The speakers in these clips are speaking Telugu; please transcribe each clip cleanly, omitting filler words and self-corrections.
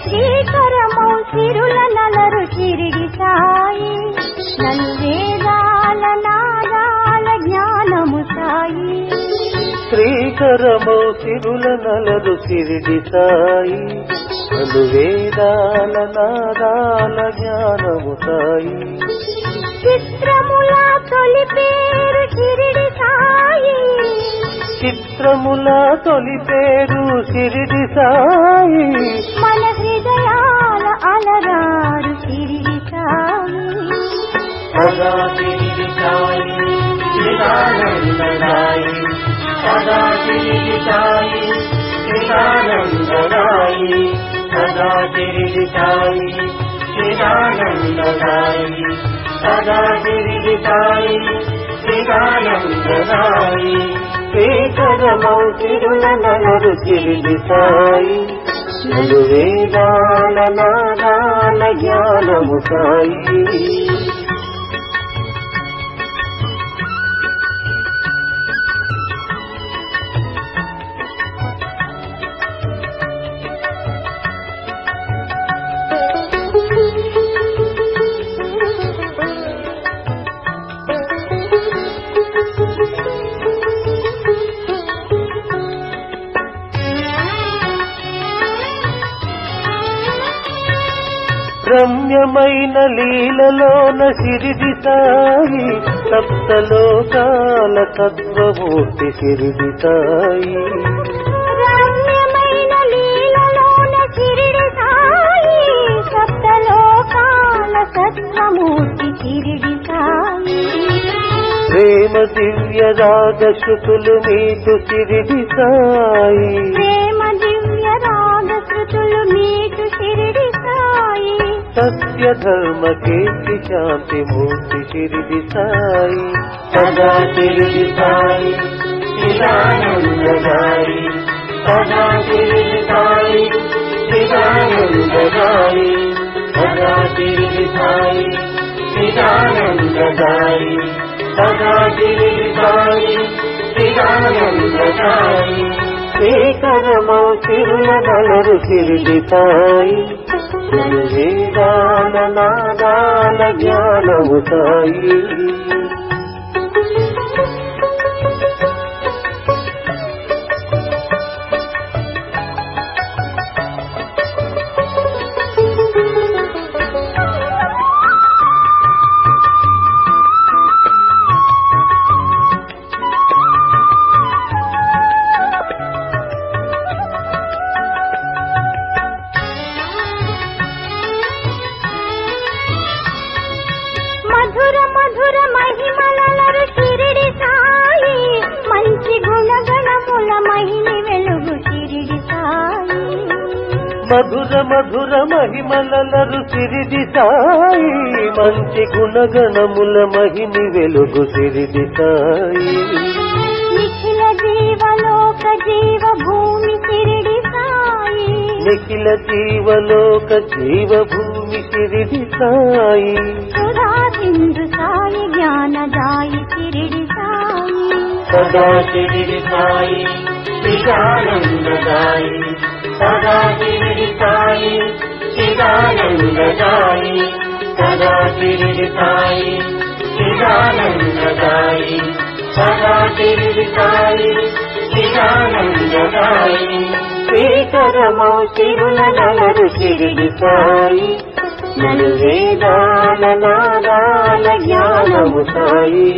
శ్రీకరమౌ సిరుల నలరు షిరిడి సాయి నలు వేదాల నాదాల జ్ఞానము సాయి శ్రీకరమౌ సిరుల నలరు షిరిడి సాయి నలు వేదాల నాదాల జ్ఞానము సాయి చిత్రముల తొలి పేరు షిరిడి సాయి చిత్రముల తొలి పేరు షిరిడి సాయి మన హృదయాల అలరారు షిరిడి సాయి సదా షిరిడి సాయి చిదానందనాయి సదా షిరిడి సాయి చిదానందనాయి సదా షిరిడి సాయి చిదానందనాయి సదా షిరిడి సాయి చిదానందనాయి శ్రీకరమౌ సిరుల నలరు షిరిడి సాయి నలు వేదాల నాదాల జ్ఞానము సాయి రమ్యమైన లీలలోన షిరిడి సాయి సప్తలోకాల తత్వమూర్తి షిరిడి సాయి రమ్యమైన లీలలోన షిరిడి సాయి సప్తలోకాల తత్వమూర్తి షిరిడి సాయి ప్రేమ దివ్య రాగ శృతులు నీకు షిరిడి సాయి ప్రేమ దివ్య రాగ శృతులు నీకు షిరిడి సాయి సత్య ధర్మ కీర్తి శాంతి మూర్తి షిరిడి సాయి సదా షిరిడి సాయి చిదానందనాయి సదా షిరిడి సాయి చిదానందనాయి సదా షిరిడి సాయి చిదానందనాయి సదా షిరిడి సాయి చిదానందనాయి శ్రీకరమౌ సిరుల నలరు షిరిడి సాయి నలు వేదాల నాదాల జ్ఞానము సాయి మధుర మధుర మహిమలరు షిరిడి సాయి మంచి గుణగణముల మహిని వెలుగు షిరిడి సాయి మధుర మధుర మహిమలరు షిరిడి సాయి మంచి గుణగణముల మహిని వెలుగు షిరిడి సాయి నిఖిల జీవలోక జీవ భూమి షిరిడి సాయి నిఖిల జీవలోక జీవ భూమి షిరిడి సాయి సుధా సింధు సాయి జ్ఞానదాయి షిరిడి సాయి సదా షిరిడి సాయి చిదానందనాయి సదా షిరిడి సాయి చిదానందనాయి సదా షిరిడి సాయి చిదానందనాయి సదా షిరిడి సాయి చిదానందనాయి శ్రీకరమౌ సిరుల నలరు షిరిడి సాయి నలు వేదాల నాదాల జ్ఞానము సాయి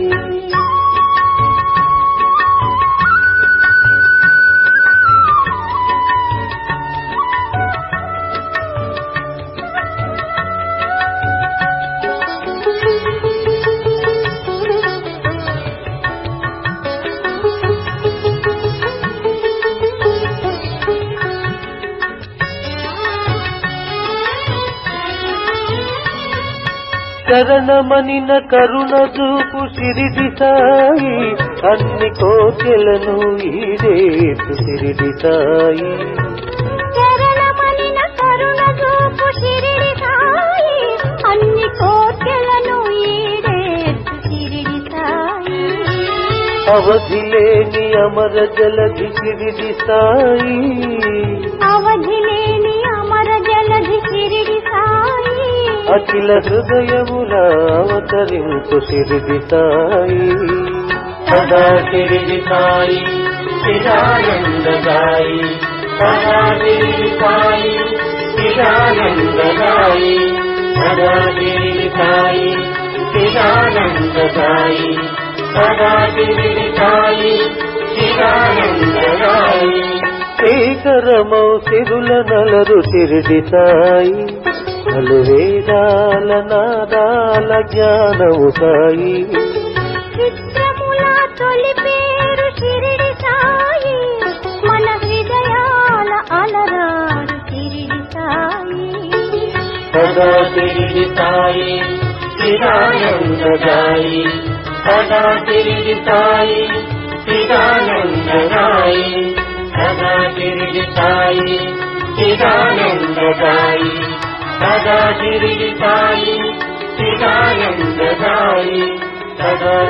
శరణమనిన కరుణ చూపు షిరిడి సాయి అన్ని కోర్కెలను ఈడేసు షిరిడి సాయి శరణమనిన కరుణ చూపు షిరిడి సాయి అన్ని కోర్కెలను ఈడేసు షిరిడి సాయి అవధిలేని అమర జలధి షిరిడి సాయి అవధిలేని అమర అఖిల హృదయముల అవతరించు షిరిడి సాయి సదా షిరిడి సాయి చిదానందదాయి సదా షిరిడి సాయి చిదానందదాయి సదా షిరిడి సాయి చిదానందదాయి సదా షిరిడి సాయి చిదానందదాయి శ్రీకరమౌ సిరుల నలరు షిరిడి సాయి పలు వేదాల నాదాల జ్ఞానము సాయి చిత్రముల తొలి పేరు షిరిడి సాయి మన హృదయాల అలరాడు షిరిడి సాయి సదా షిరిడి సాయి చిదానందదాయి సదా షిరిడి సాయి చిదానందదాయి సదా షిరిడి సాయి చిదానందదాయి సదా షిరిడి సాయి చిదానందదాయి సదా